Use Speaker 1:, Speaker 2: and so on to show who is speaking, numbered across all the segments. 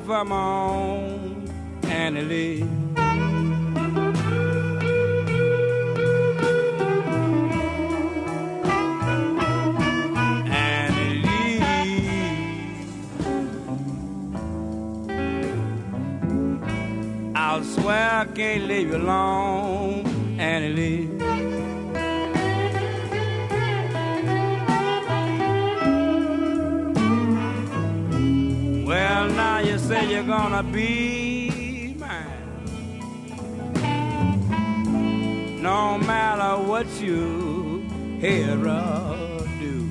Speaker 1: for my own Annie Lee. Annie Lee, I swear I can't leave you alone, Annie Lee. Well, now you say you're gonna be mine, no matter what you hear or do.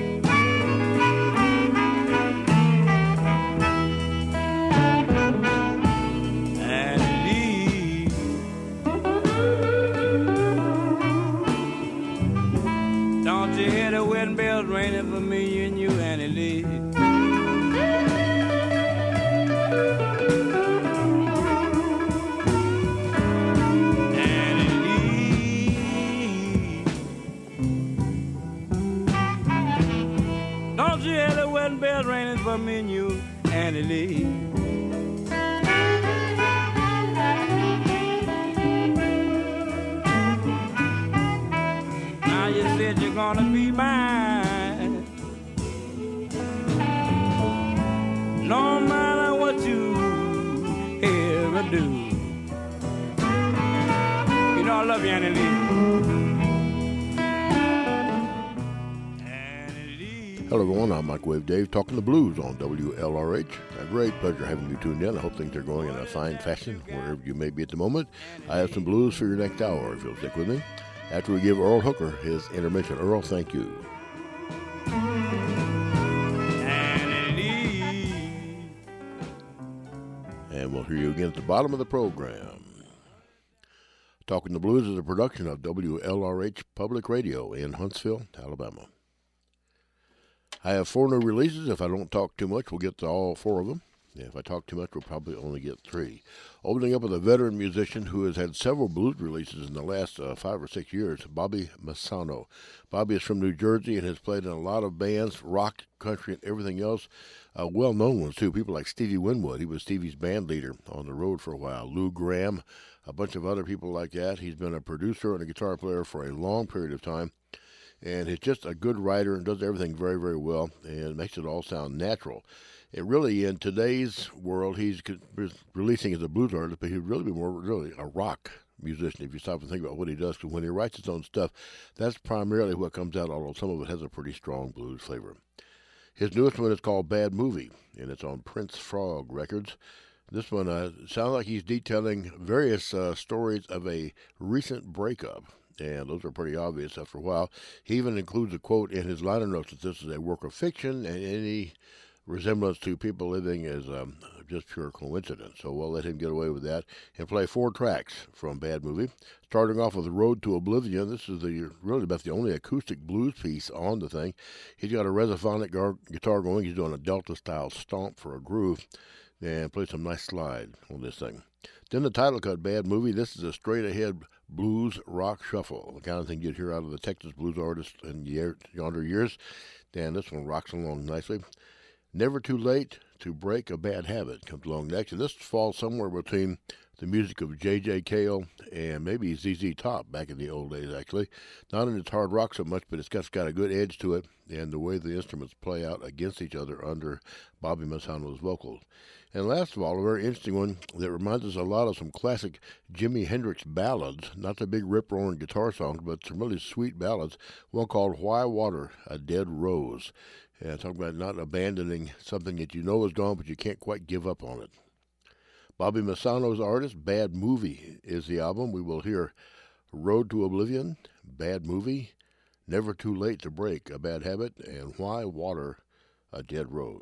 Speaker 1: And leave. Don't you hear the wedding bells ringing for me and you, Annie Lee? Bells ringing for me and you, Annie Lee. Now you said you're gonna be mine, no matter what you hear or do. You know I love you, Annie Lee.
Speaker 2: Hello everyone, I'm Microwave Dave talking the blues on WLRH. A great pleasure having you tuned in. I hope things are going in a fine fashion wherever you may be at the moment. I have some blues for your next hour if you'll stick with me. After we give Earl Hooker his intermission. Earl, thank you. And we'll hear you again at the bottom of the program. Talking the Blues is a production of WLRH Public Radio in Huntsville, Alabama. I have 4 new releases. If I don't talk too much, we'll get to all 4 of them. If I talk too much, we'll probably only get 3. Opening up with a veteran musician who has had several blues releases in the last 5 or 6 years, Bobby Massano. Bobby is from New Jersey and has played in a lot of bands, rock, country, and everything else. Well-known ones, too. People like Stevie Winwood. He was Stevie's band leader on the road for a while. Lou Gramm, a bunch of other people like that. He's been a producer and a guitar player for a long period of time. And he's just a good writer and does everything very, very well and makes it all sound natural. It really, in today's world, he's releasing as a blues artist, but he'd really be more really a rock musician if you stop and think about what he does. Because when he writes his own stuff, that's primarily what comes out, although some of it has a pretty strong blues flavor. His newest one is called Bad Movie, and it's on Prince Frog Records. This one sounds like he's detailing various stories of a recent breakup. And those are pretty obvious after a while. He even includes a quote in his liner notes that this is a work of fiction and any resemblance to people living is just pure coincidence. So we'll let him get away with that and play 4 tracks from Bad Movie. Starting off with Road to Oblivion. This is really about the only acoustic blues piece on the thing. He's got a resophonic guitar going. He's doing a Delta-style stomp for a groove and play some nice slide on this thing. Then the title cut, Bad Movie. This is a straight-ahead blues rock shuffle, the kind of thing you'd hear out of the Texas blues artists in yonder years. And this one rocks along nicely. Never Too Late to Break a Bad Habit comes along next. And this falls somewhere between the music of J.J. Cale and maybe ZZ Top back in the old days, actually. Not in its hard rock so much, but it's got a good edge to it and the way the instruments play out against each other under Bobby Massano's vocals. And last of all, a very interesting one that reminds us a lot of some classic Jimi Hendrix ballads, not the big rip-roaring guitar songs, but some really sweet ballads, one called Why Water a Dead Rose. And talking about not abandoning something that you know is gone, but you can't quite give up on it. Bobby Massano's artist, Bad Movie, is the album. We will hear Road to Oblivion, Bad Movie, Never Too Late to Break a Bad Habit, and Why Water a Dead Rose.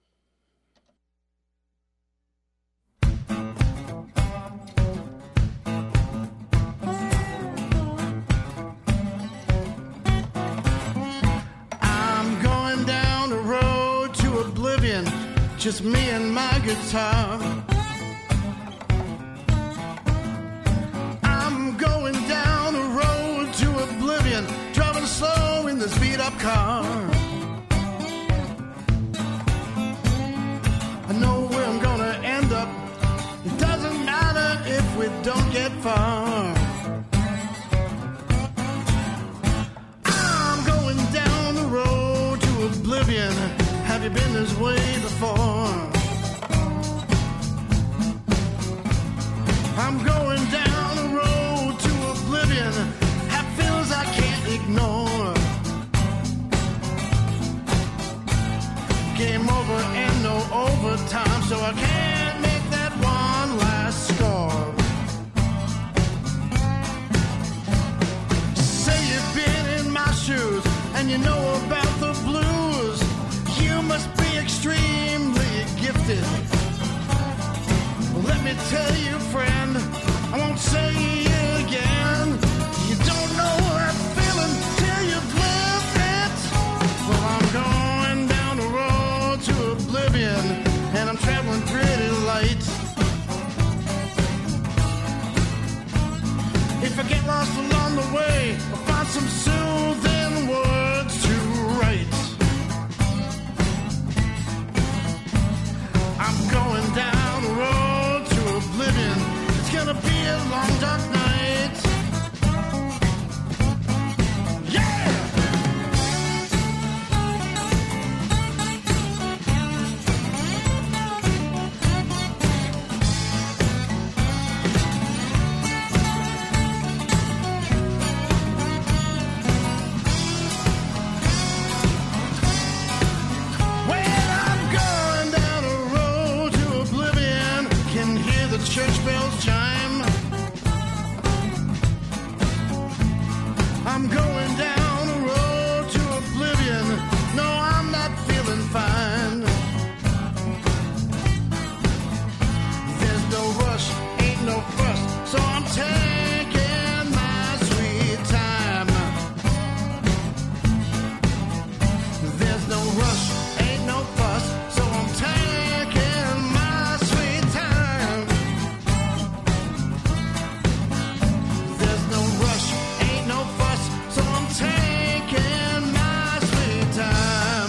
Speaker 3: Just me and my guitar. I'm going down the road to oblivion, driving slow in this beat-up car. I know where I'm gonna end. don't get far. I'm going down the road to oblivion. Have you been this way before? I'm going down the road to oblivion. Have feelings I can't ignore. Game over and no overtime, so I can't make that one last score. Say you've been in my shoes and you know about the blues. You must be extremely gifted. Let me tell you, friend, I won't say it again. You don't know that feeling till you've lived it. Well, I'm going down the road to oblivion, and I'm traveling pretty light. If I get lost along the way, I'll find some soothing words to write. I'm going down the road to oblivion. It's gonna be a long dark night. Yeah! When I'm going down the road to oblivion, can hear the church bells chime. I'm going down the road to oblivion. No, I'm not feeling fine. There's no rush, ain't no fuss, so I'm taking my sweet time. There's no rush, ain't no fuss, so I'm taking my sweet time. There's no rush, ain't no fuss, so I'm taking my sweet time.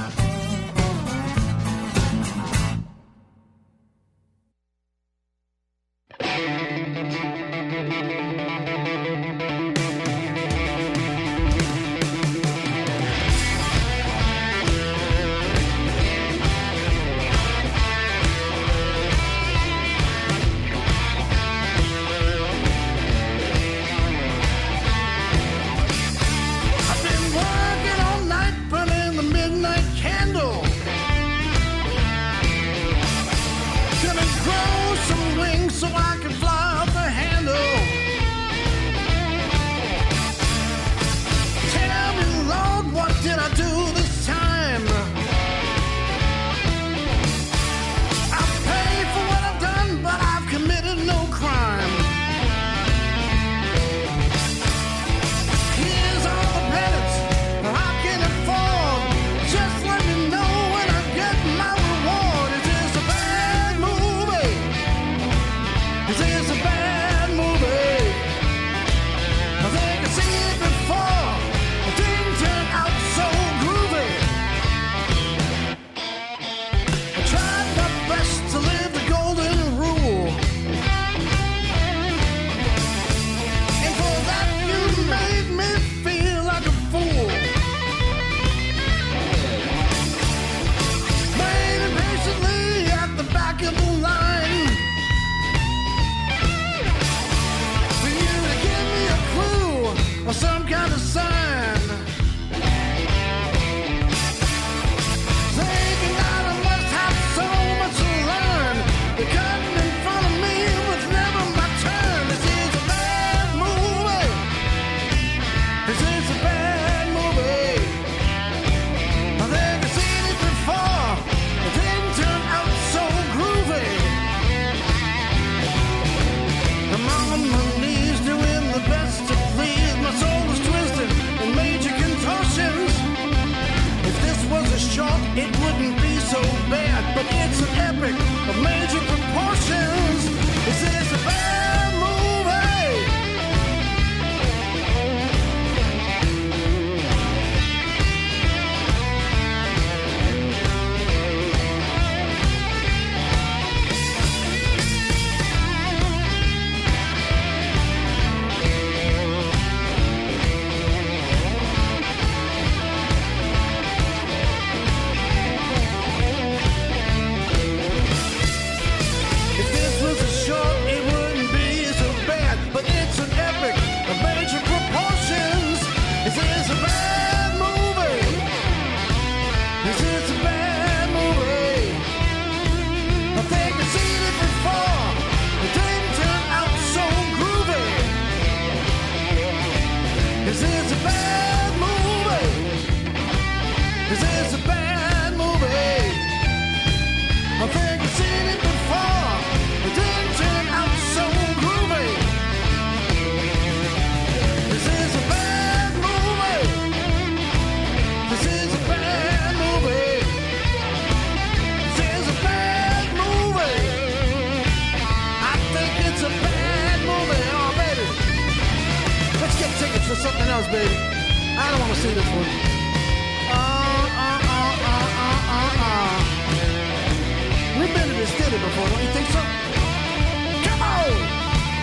Speaker 3: I've been working all night, burning the midnight candle. Gonna grow some wings so I can fly off the handle. Tell me, Lord, what did I do this time? I'll pay for what I've done, but I've committed no crime. Here's all the penance I can afford. Just let me know when I get my reward. Is this a bad movie? Is this a bad movie? I think I've seen it before. It didn't turn out so groovy. I tried my best to live the golden rule. And for that you made me feel like a fool. Waiting patiently at the back of the line for you to give me a clue or some kind of sign. Thinking that I must have so much to learn. The curtain in front of me was never my turn. This is a bad movie. This is a bad movie. I think I've seen it before. It didn't turn out so groovy. I'm on my knees doing the best to please. My soul is twisted in major contortions. If this was a short, it wouldn't be so bad. But it's an epic of major proportions. This is a bad movie. something else, baby. I don't want to see this one. We've been to this city before, don't you think so? Come on!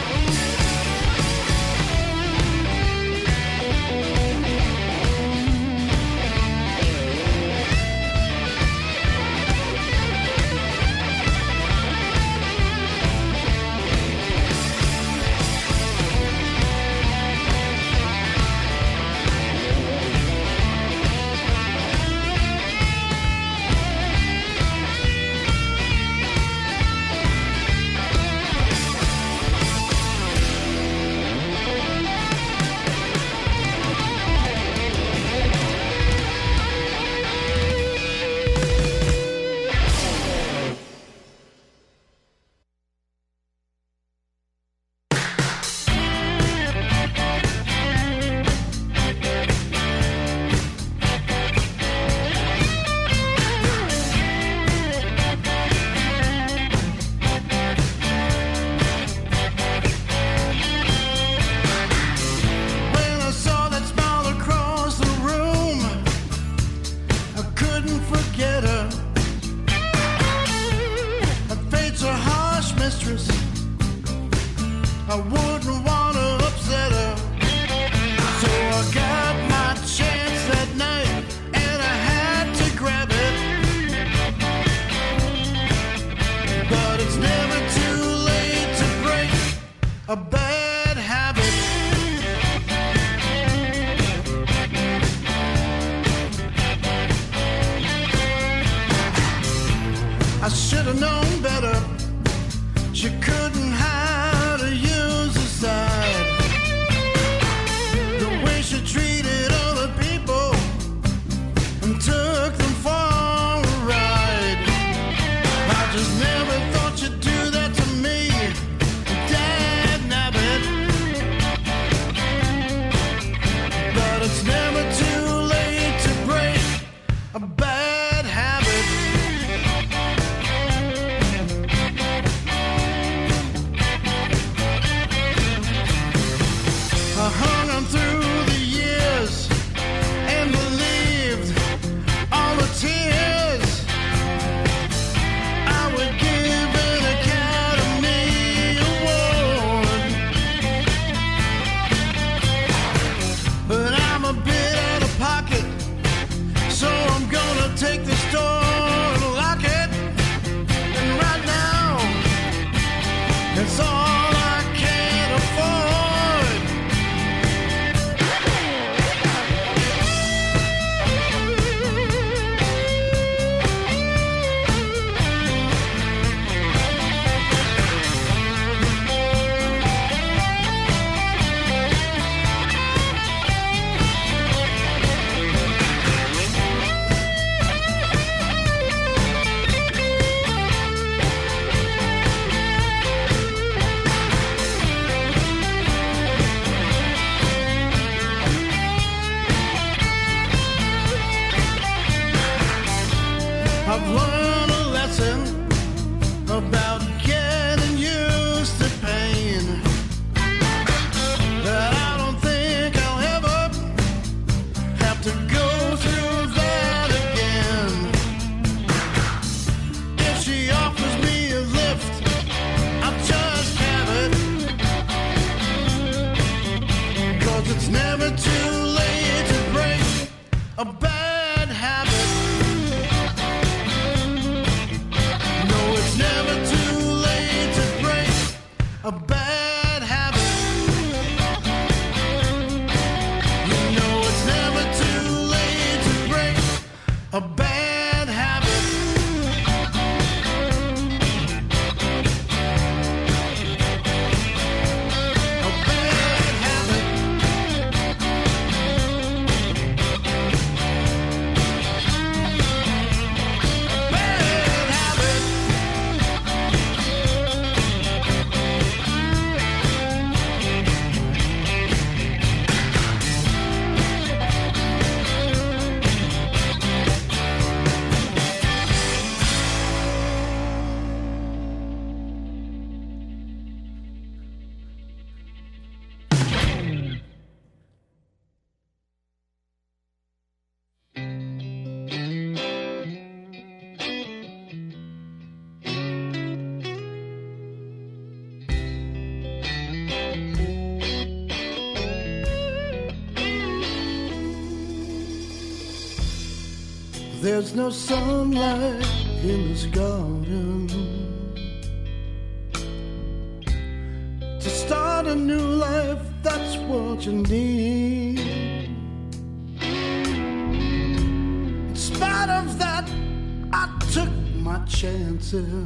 Speaker 3: I wouldn't want to upset her. So I got my chance that night, and I had to grab it. But it's never too late to break a bad habit. I should have known better. She couldn't hide or use a side. The way she treated other people and took them for a ride. I just never thought you'd do that to me, Dad Nabbit. There's no sunlight in this garden to start a new life, that's what you need. In spite of that, I took my chances.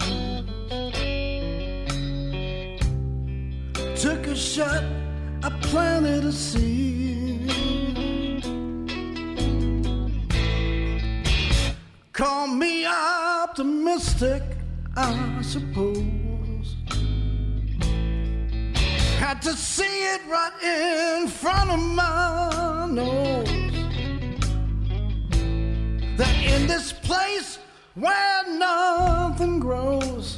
Speaker 3: Took a shot, I planted a seed. Call me optimistic, I suppose. Had to see it right in front of my nose, that in this place where nothing grows,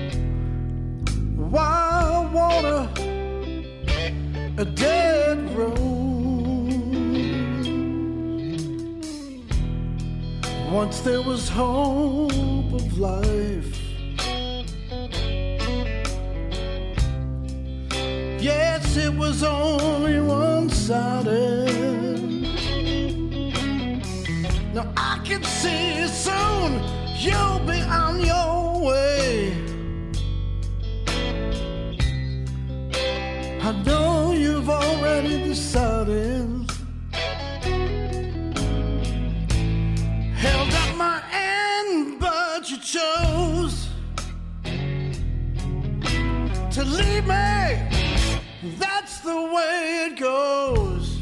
Speaker 3: wild water, a dead rose. Once there was hope of life. Yes, it was only one-sided. Now I can see soon you'll be on your way. I know you've already decided. Held up my hand, but you chose to leave me. That's the way it goes.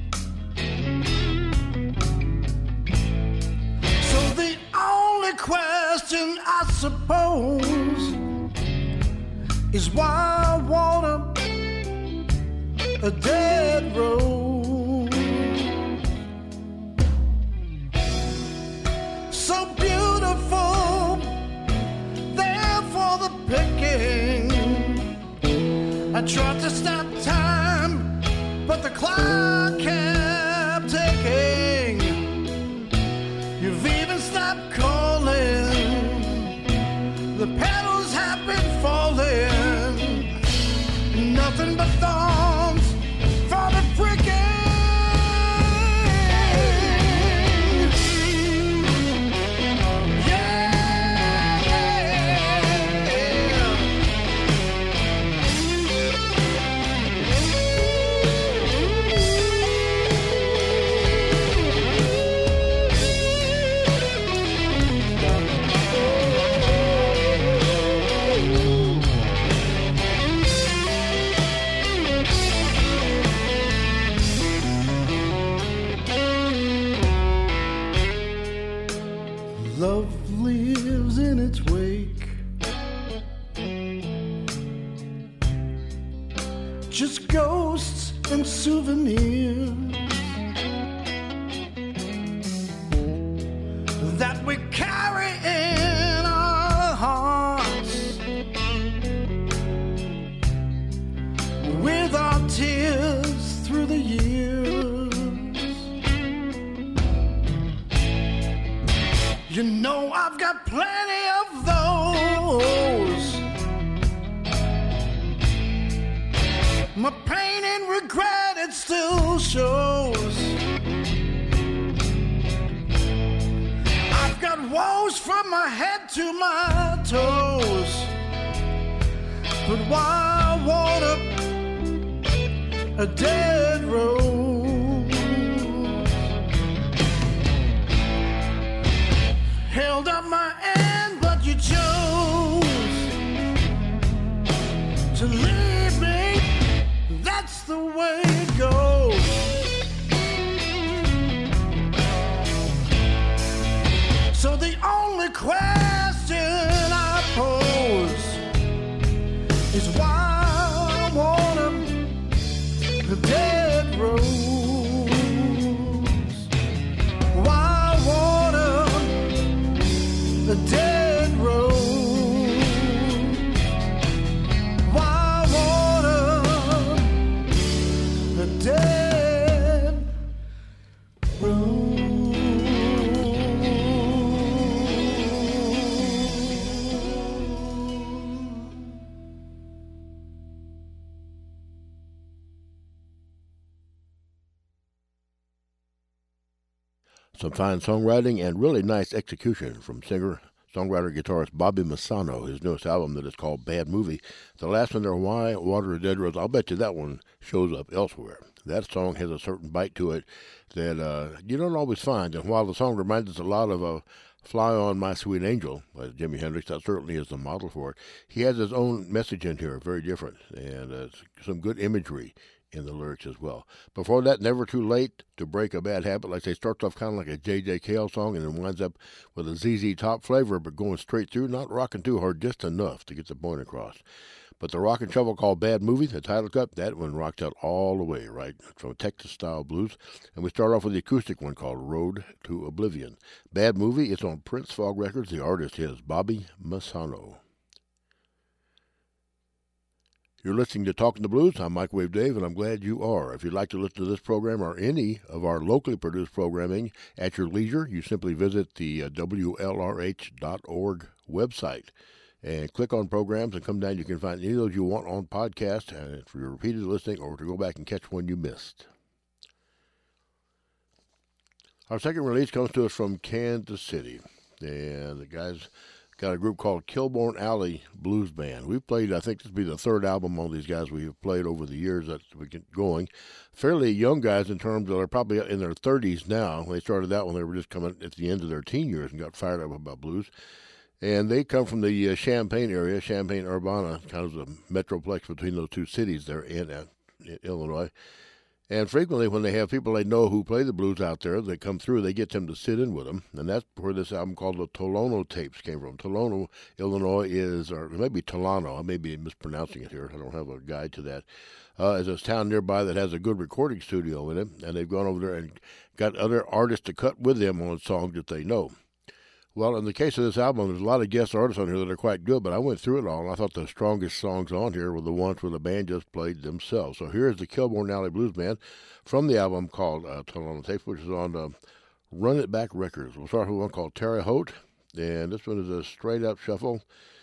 Speaker 3: So the only question, I suppose, is why water a dead rose? So beautiful, there for the picking. I tried to stop time, but the clock kept ticking. You've even stopped calling. The petals have been falling. Nothing but thorns for the freaking. Love lives in its wake. Just ghosts and souvenirs that we carry in our hearts, with our tears through the years. You know I've got plenty of those. My pain and regret, it still shows. I've got woes from my head to my toes. But why water a dead rose? Held up my hand, but you chose to leave me. That's the way it goes. So the only question I pose is why water the dead
Speaker 2: Some fine songwriting and really nice execution from singer, songwriter, guitarist Bobby Massano, his newest album that is called Bad Movie. The last one there, Why Water a Dead Rose, I'll bet you that one shows up elsewhere. That song has a certain bite to it that you don't always find. And while the song reminds us a lot of Fly On My Sweet Angel by Jimi Hendrix, that certainly is the model for it, he has his own message in here, very different, and some good imagery in the lyrics as well. Before that, Never Too Late to Break a Bad Habit. Like they starts off kind of like a J.J. Cale song and then winds up with a ZZ Top flavor, but going straight through, not rocking too hard, just enough to get the point across. But the rock and shuffle called Bad Movie, the title cut, that one rocked out all the way, right, from Texas-style blues. And we start off with the acoustic one called Road to Oblivion. Bad Movie, it's on Prince Fog Records. The artist is Bobby Massano. You're listening to Talking the Blues. I'm Microwave Dave, and I'm glad you are. If you'd like to listen to this program or any of our locally produced programming at your leisure, you simply visit the WLRH.org website and click on programs and come down. You can find any of those you want on podcast and for your repeated listening or to go back and catch one you missed. Our second release comes to us from Kansas City, and the guys got a group called Kilbourne Alley Blues Band. We've played, I think this will be the third album on these guys we've played over the years that we get going. Fairly young guys in terms of they're probably in their 30s now. They started out when they were just coming at the end of their teen years and got fired up about blues. And they come from the Champaign area, Champaign-Urbana, kind of the metroplex between those two cities there in Illinois. And frequently when they have people they know who play the blues out there, they come through, they get them to sit in with them. And that's where this album called the Tolono Tapes came from. Tolono, Illinois is, or maybe Tolano, I may be mispronouncing it here. I don't have a guide to that. Is a town nearby that has a good recording studio in it. And they've gone over there and got other artists to cut with them on songs that they know. Well, in the case of this album, there's a lot of guest artists on here that are quite good, but I went through it all, and I thought the strongest songs on here were the ones where the band just played themselves. So here's the Kilbourne Alley Blues Band from the album called Tolono Tapes, which is on Run It Back Records. We'll start with one called Terre Haute, and this one is a straight-up shuffle,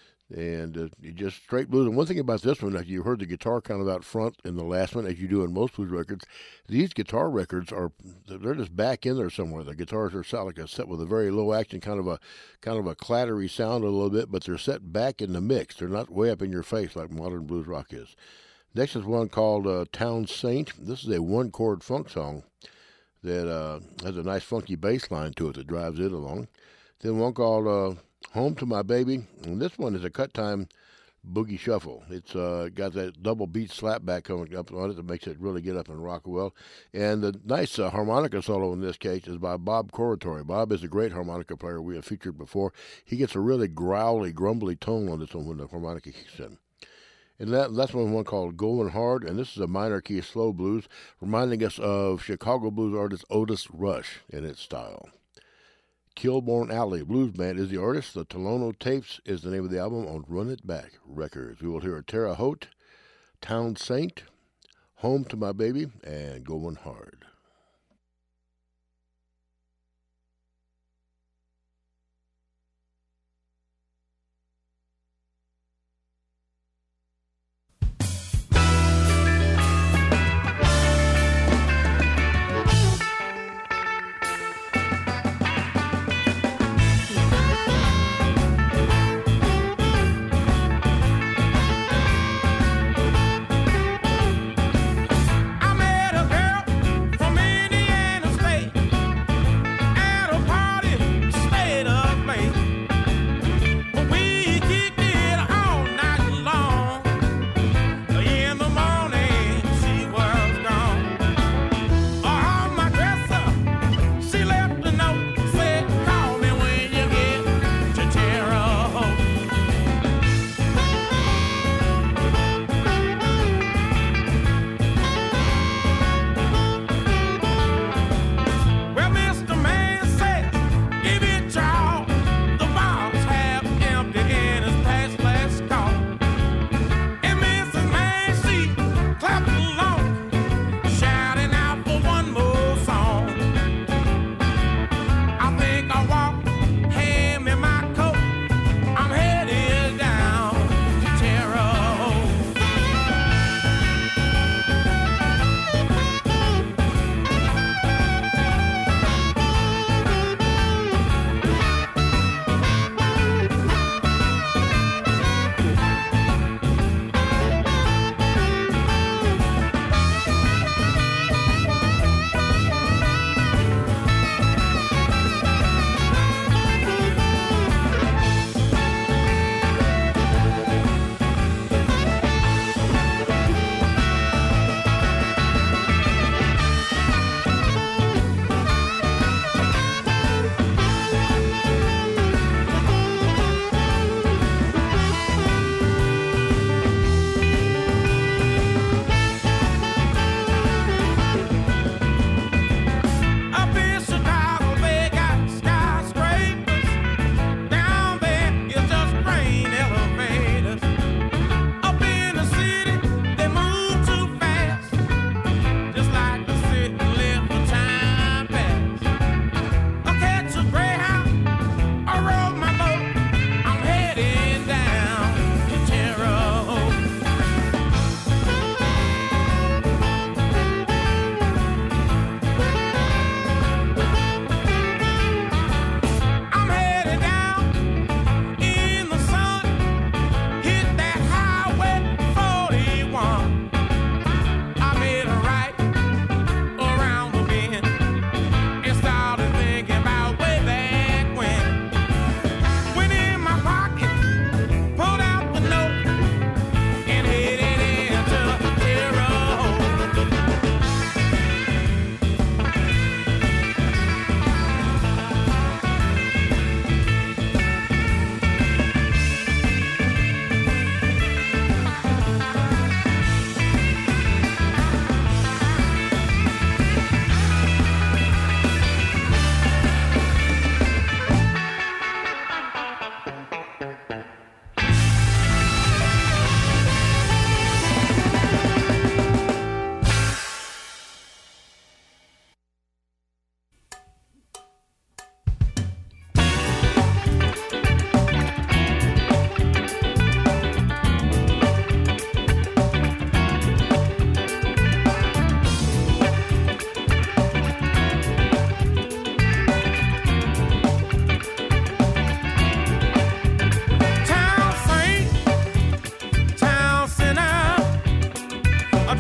Speaker 2: and just straight blues. And one thing about this one, like you heard the guitar kind of out front in the last one, as you do in most blues records. These guitar records they're just back in there somewhere. The guitars are set like a set with a very low action, kind of a clattery sound a little bit, but they're set back in the mix. They're not way up in your face like modern blues rock is. Next is one called Town Saint. This is a one-chord funk song that has a nice funky bass line to it that drives it along. Then one called Home to My Baby, and this one is a cut time boogie shuffle. It's got that double beat slap back coming up on it that makes it really get up and rock well. And the nice harmonica solo in this case is by Bob Corritore. Bob is a great harmonica player we have featured before. He gets a really growly, grumbly tone on this one when the harmonica kicks in. And that's one called Going Hard, and this is a minor key slow blues, reminding us of Chicago blues artist Otis Rush in its style. Kilbourne Alley Blues Band is the artist. The Tolono Tapes is the name of the album on Run It Back Records. We will hear Terre Haute, Town Saint, Home to My Baby, and Going Hard.
Speaker 3: I met a girl from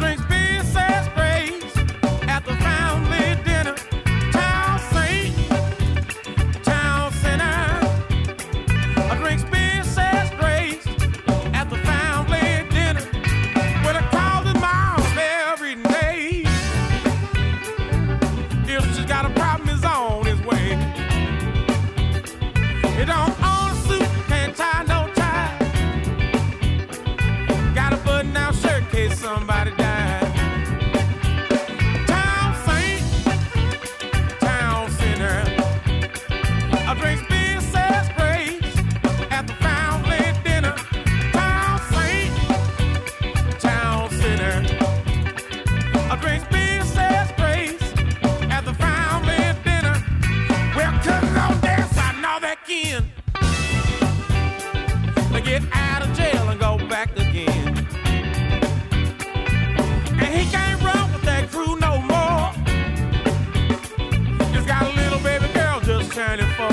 Speaker 3: drinks beer, says grace at the family dinner. Town saint, town sinner. I drinks beer, says grace at the family dinner. When I call his mom every day, if she's got a problem, he's on his way. He don't own a suit, can't tie no tie. Got a button-down shirt in case somebody died. Town saint, town sinner. I drinks beer, says grace at the family dinner. Town saint, town sinner. I drinks beer, says grace at the family dinner. Well, cooking on dance, I know that kin. To get out of jail and go back again. And he can't run with that crew no more. Just got a little baby girl just turning 4.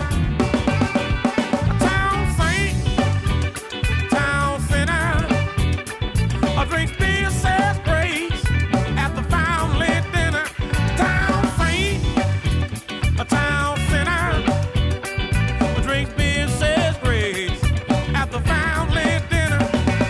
Speaker 3: Town saint, town sinner. A drinks beer, says grace at the family dinner. Town saint, a town sinner. A drinks beer, says grace at the family dinner.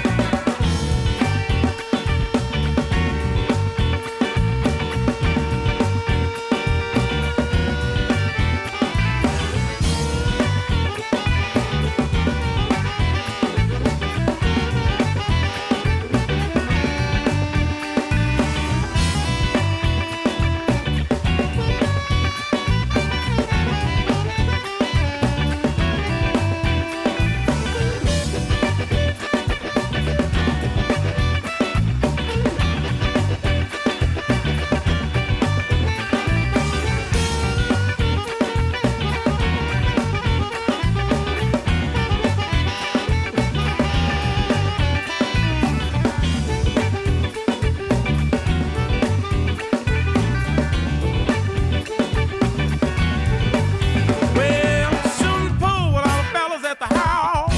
Speaker 3: Well, shooting pool with all the fellas at the house.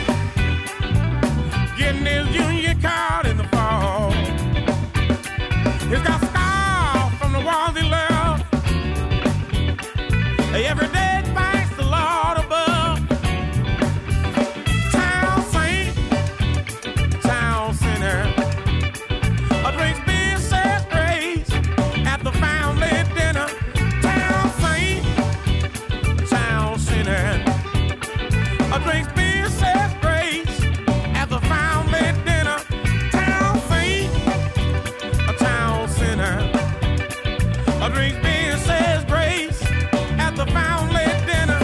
Speaker 3: Getting his union card in the fall. He's got scars from the ones he left. Every day thanks the Lord above. Town saint, town sinner. A drinks beer, says grace at the family dinner. Town saint, town sinner. A drinks beer, says grace at the family dinner. Town saint, a town sinner. A drinks beer, says grace at the family dinner.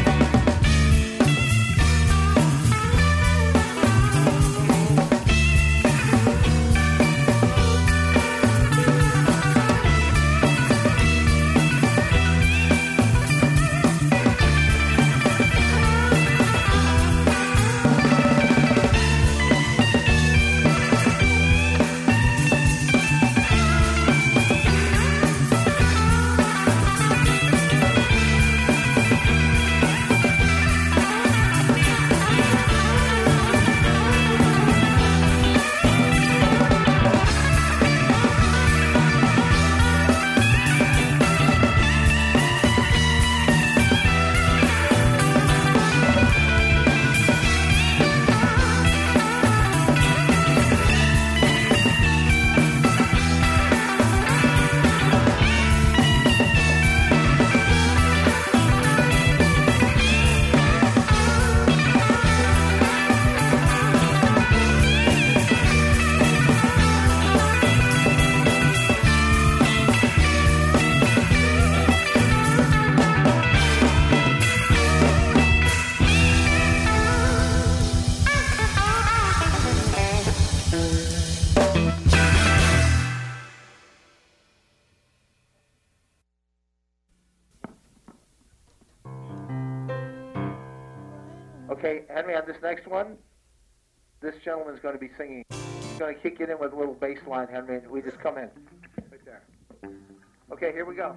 Speaker 4: Okay, Henry, on this next one, this gentleman's going to be singing. He's going to kick it in with a little bass line, Henry, and we just come in. Right there. Okay, here we go.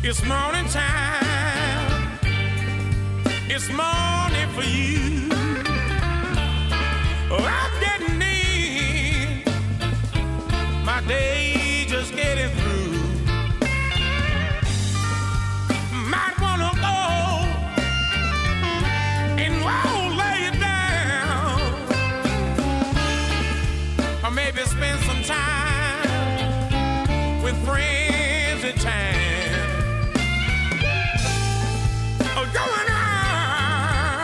Speaker 5: It's morning time. It's morning for you. Oh, I'm getting in. My day just getting through. Might wanna go and won't lay it down. Or maybe spend some time with friends in town. Going on,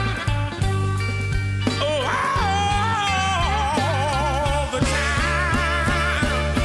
Speaker 5: oh, all the time.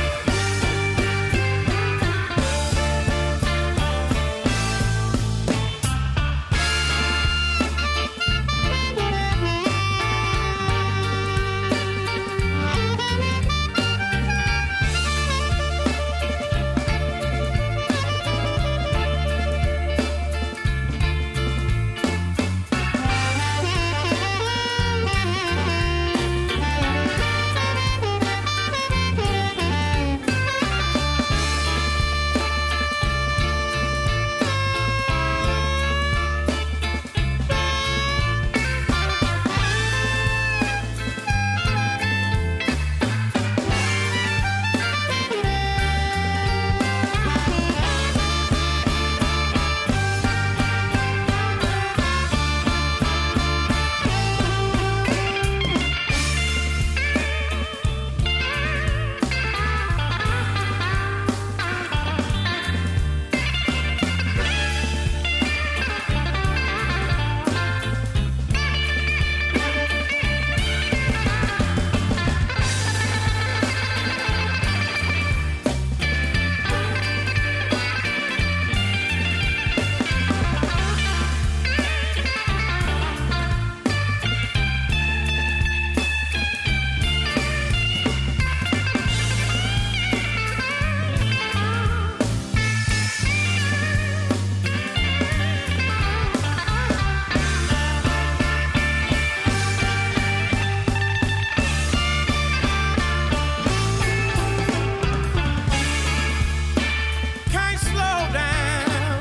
Speaker 5: Can't slow down,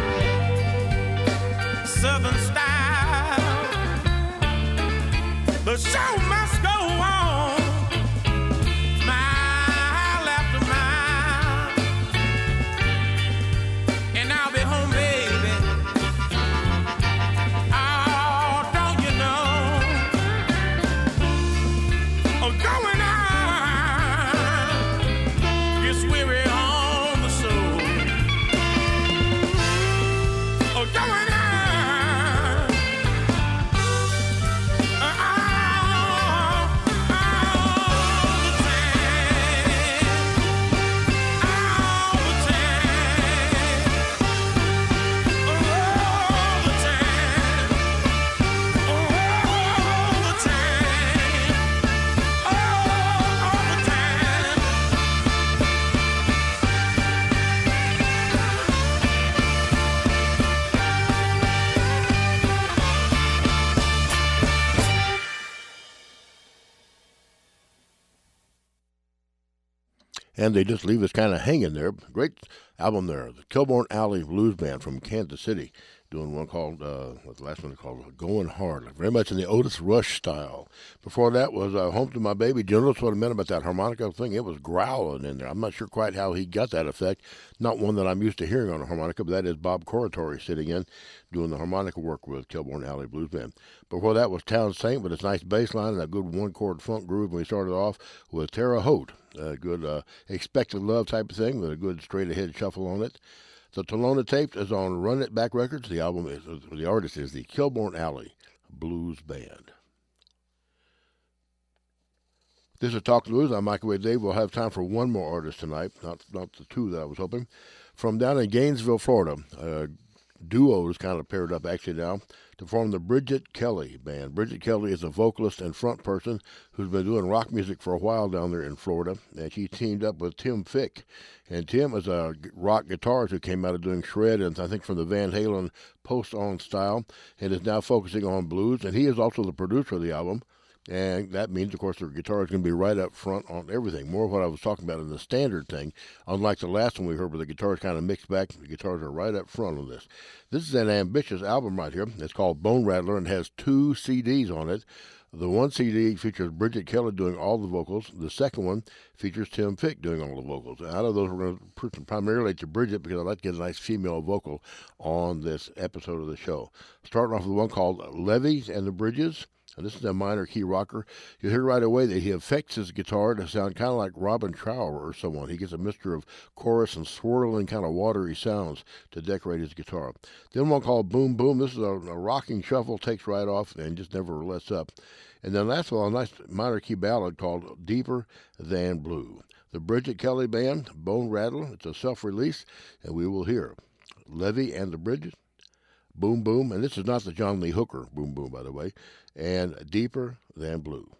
Speaker 5: Southern style. The show must go on, mile after mile, and I'll be home, baby. Oh, don't you know? Oh, going on, gets weary on the soul. Oh, going on.
Speaker 2: And they just leave us kind of hanging there. Great album there. The Kilbourne Alley Blues Band from Kansas City, doing one called, what's the last one called? Going Hard. Very much in the Otis Rush style. Before that was Home to My Baby. You notice what I meant about that harmonica thing? It was growling in there. I'm not sure quite how he got that effect. Not one that I'm used to hearing on a harmonica, but that is Bob Corritore sitting in, doing the harmonica work with Kilbourne Alley Blues Band. Before that was Town Saint with its nice bass line and a good one-chord funk groove. And we started off with Terre Haute, a good Expected Love type of thing with a good straight-ahead shuffle on it. The Tolona Tape is on Run It Back Records. The album is, the artist is the Kilbourne Alley Blues Band. This is Talk Blues. I'm Microwave Dave. We'll have time for one more artist tonight, not the two that I was hoping. From down in Gainesville, Florida, duo is kind of paired up actually now to form the Bridget Kelly Band. Bridget Kelly is a vocalist and front person who's been doing rock music for a while down there in Florida, and she teamed up with Tim Fick. And Tim is a rock guitarist who came out of doing shred and I think from the Van Halen post-on style and is now focusing on blues, and he is also the producer of the album. And that means, of course, their guitar is going to be right up front on everything. More of what I was talking about in the standard thing. Unlike the last one we heard where the guitar is kind of mixed back, the guitars are right up front on this. This is an ambitious album right here. It's called Bone Rattler and has 2 CDs on it. The one CD features Bridget Kelly doing all the vocals. The second one features Tim Fick doing all the vocals. Out of those, we're going to primarily to Bridget because I'd like to get a nice female vocal on this episode of the show. Starting off with one called Levees and the Bridges. And this is a minor key rocker. You'll hear right away that he affects his guitar to sound kind of like Robin Trower or someone. He gets a mixture of chorus and swirling kind of watery sounds to decorate his guitar. Then one called Boom Boom. This is a rocking shuffle, takes right off and just never lets up. And then last of all, a nice minor key ballad called Deeper Than Blue. The Bridget Kelly Band, Bone Rattler. It's a self-release, and we will hear Levee and the Bridges, Boom Boom, and this is not the John Lee Hooker Boom Boom, by the way, and Deeper Than Blue.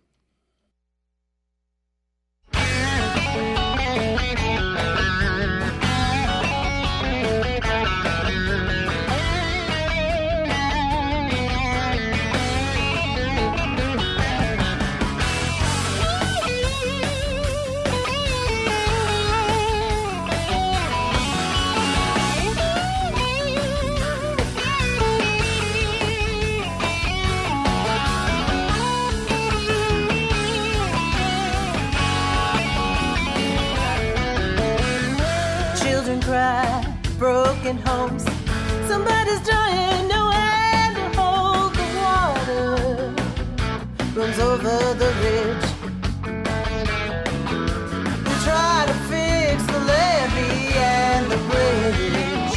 Speaker 6: Cry, broken homes. Somebody's dying, nowhere to hold the water. Runs over the ridge. We try to fix the levee and the bridge.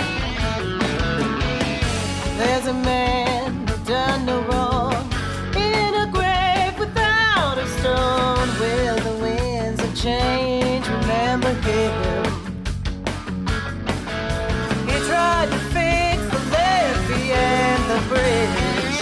Speaker 6: There's a man who done no wrong in a grave without a stone. Where the winds of change remember him. Tried to fix the levee and the bridge.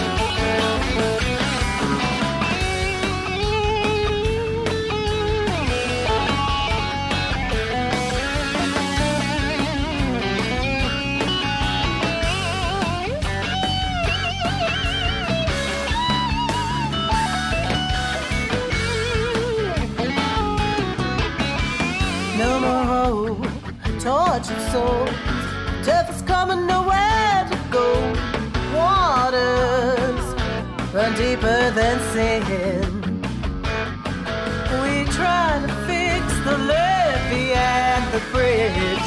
Speaker 6: No more hope, tortured soul. Death is coming, nowhere to go. Waters run deeper than sin. We try to fix the levee and the bridge.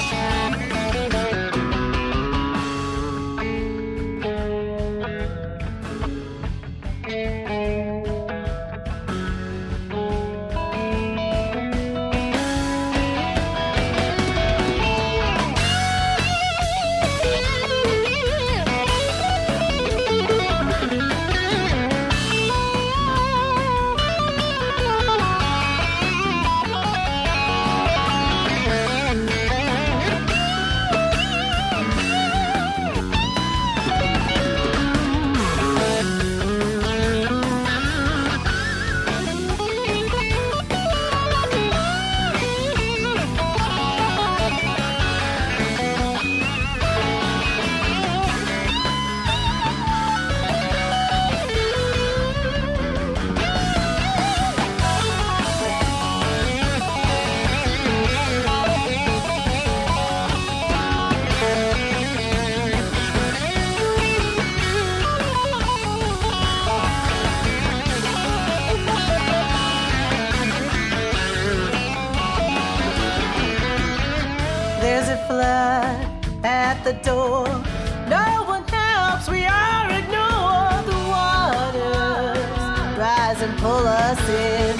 Speaker 6: At the door, no one helps, we are ignored. The waters rise and pull us in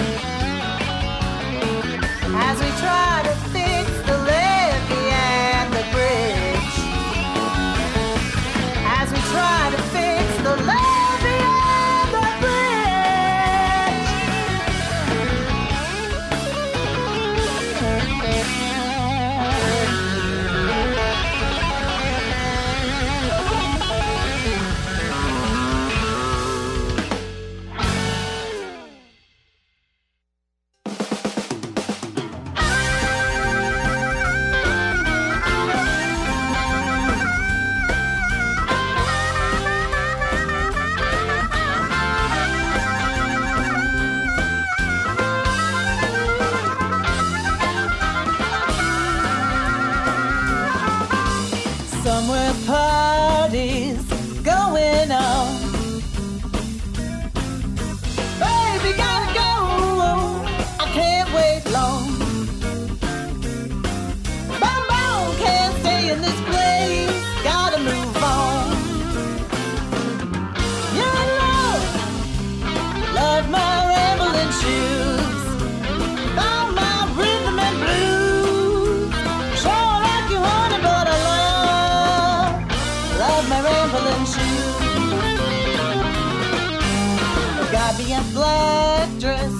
Speaker 6: as we try to fix the levee and the bridge. As we try to fix the levee and the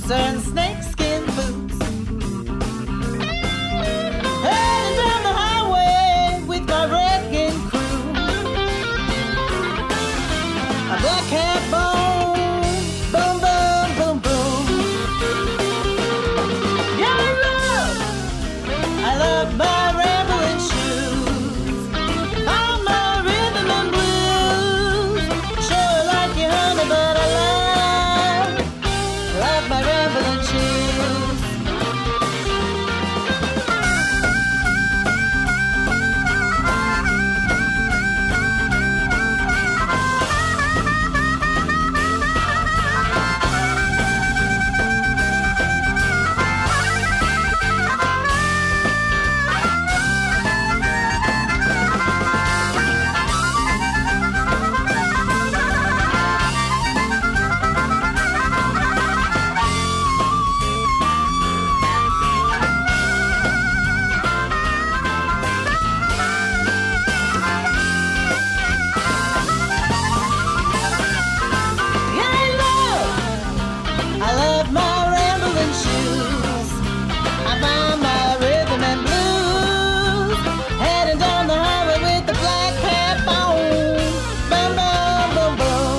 Speaker 6: boots and snakeskin boots. Heading down the highway with my wrecking crew. A black hat boom, boom, boom, boom, boom. Yeah, I love my rambling shoes. I'm my rhythm and blues. Sure like you, honey, but I love my rambling shoes. I love my rambling shoes. I find my rhythm and blues. Heading down the highway with the black hat boom. Boom, boom, boom, boom.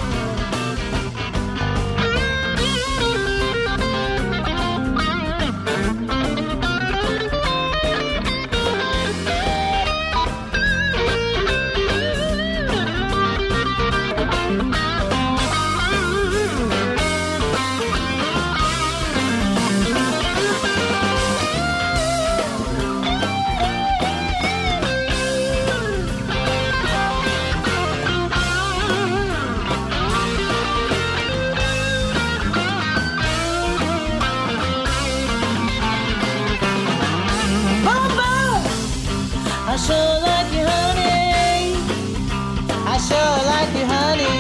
Speaker 6: Boom, boom. I sure like you, honey. I sure like you, honey.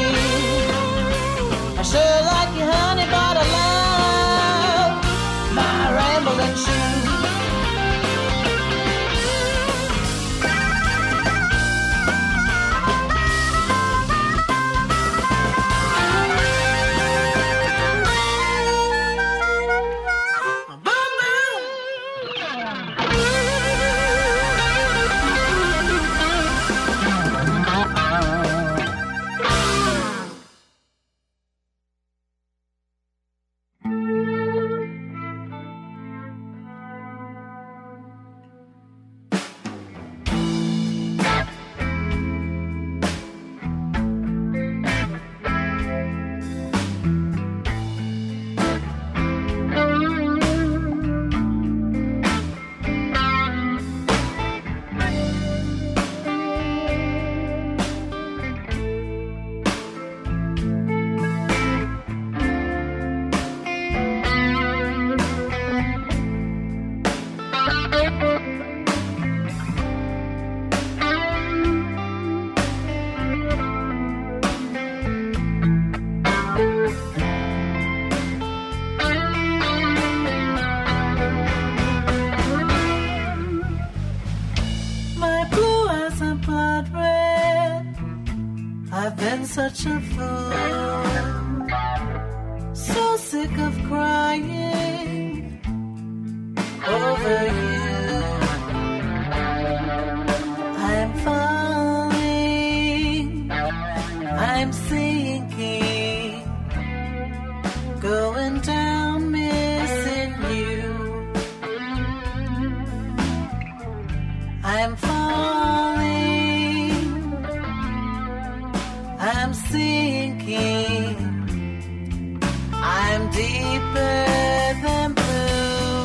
Speaker 6: I sure like you, honey, but I love my rambling shoes. Boom, boom. My blue eyes are blood red. I've been such a fool. So sick of crying over you. I'm falling. I'm sinking. Going down, missing you. I'm falling, I'm sinking, I'm deeper than blue.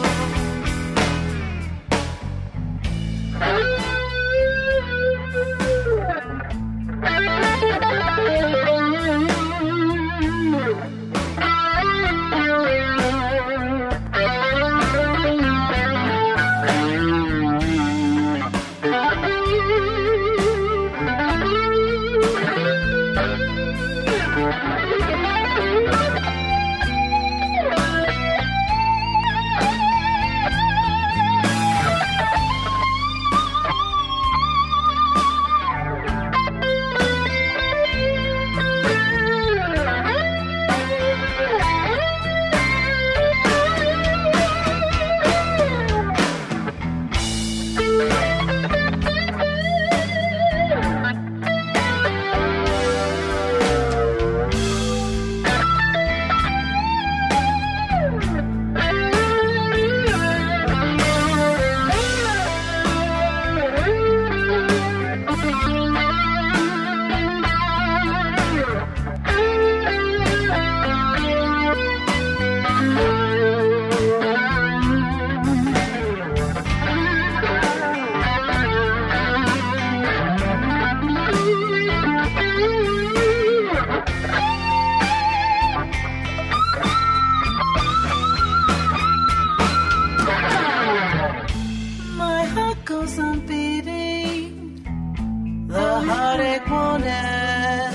Speaker 6: like wanted.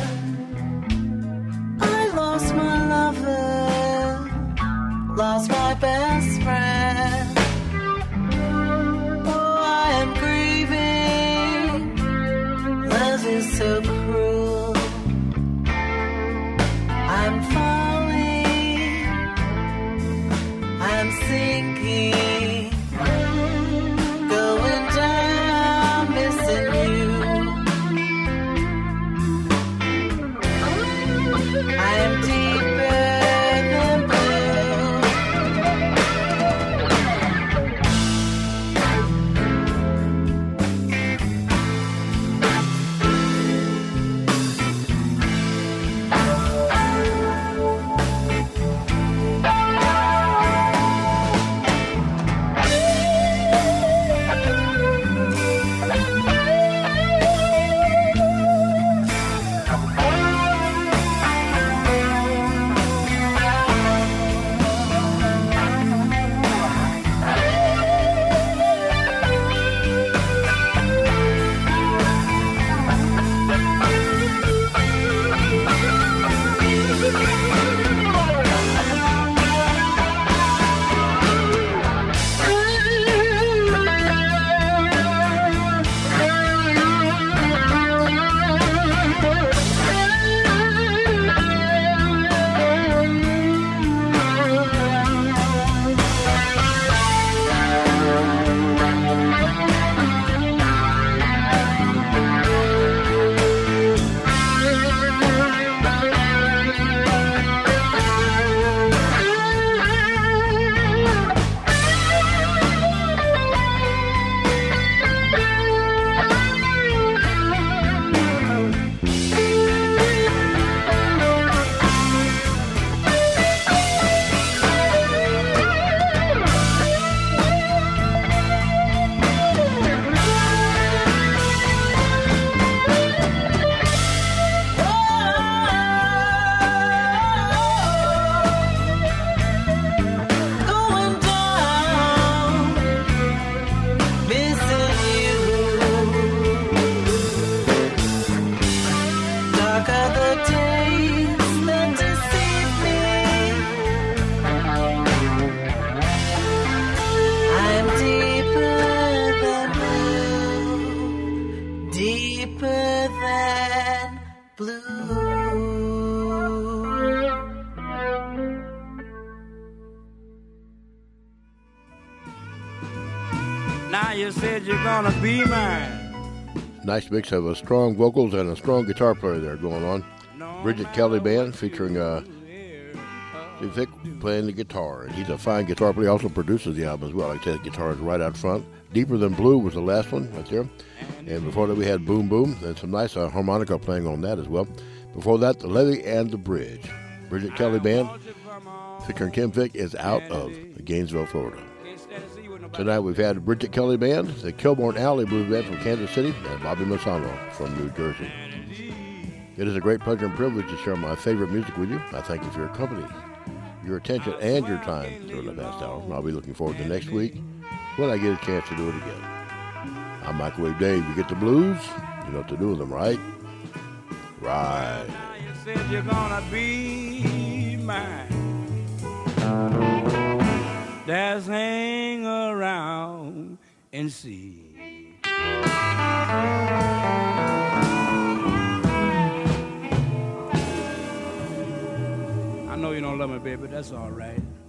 Speaker 6: I lost my lover, lost my best friend. Oh, I am grieving. Love is so cruel. I'm falling, I'm sinking, going down, missing you. I am deeper than
Speaker 1: Now you said you're gonna be mine.
Speaker 2: Nice mix of strong vocals and a strong guitar player there going on. Bridget Kelly Band featuring Steve Vick playing the guitar. And he's a fine guitar player. He also produces the album as well. Like I said, the guitar is right out front. Deeper Than Blue was the last one right there. And before that we had Boom Boom. And some nice harmonica playing on that as well. Before that, The Levee and the Bridge. Bridget Kelly Band featuring Tim Vick is out of Gainesville, Florida. Tonight we've had Bridget Kelly Band, the Kilbourne Alley Blues Band from Kansas City, and Bobby Massano from New Jersey. It is a great pleasure and privilege to share my favorite music with you. I thank you for your company, your attention, and your time during the past hour. I'll be looking forward to next week when I get a chance to do it again. I'm Microwave Dave. You get the blues, you know what to do with them, right? Right.
Speaker 1: You said you're gonna be mine. Just hang around and see. I know you don't love me, baby, that's all right.